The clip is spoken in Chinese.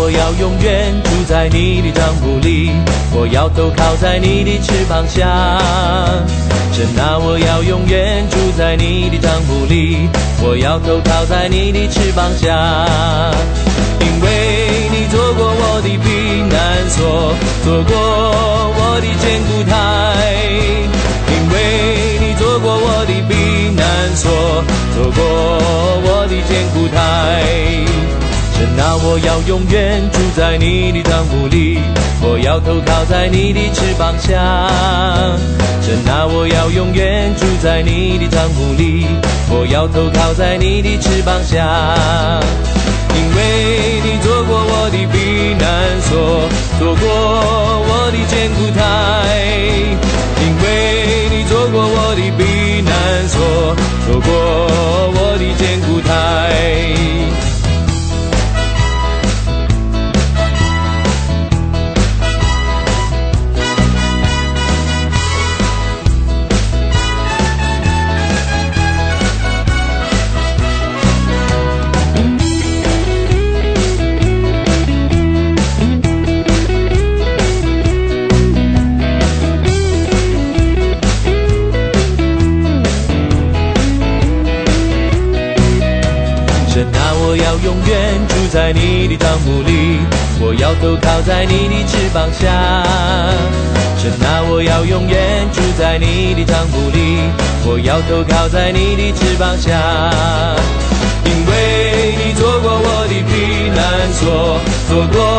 我要永远住在你的帐篷里，我要投靠在你的翅膀下。神啊，我要永远住在你的帐篷里，我要投靠在你的翅膀下。因为你做过我的避难所，做过我的坚固台。因为你做过我的避难所，做过我的坚固台。神啊，我要永远住在你的帐篷里，我要投靠在你的翅膀下。神啊，我要永远住在你的帐篷里，我要投靠在你的翅膀下。因为你做过我的避难所，做过我的坚固台。因为你做过我的避难所，做过我的坚固台。我要永远住在你的帐篷里，我要投靠在你的翅膀下。神啊，我要永远住在你的帐篷里，我要投靠在你的翅膀下。因为你做过我的避难所，做过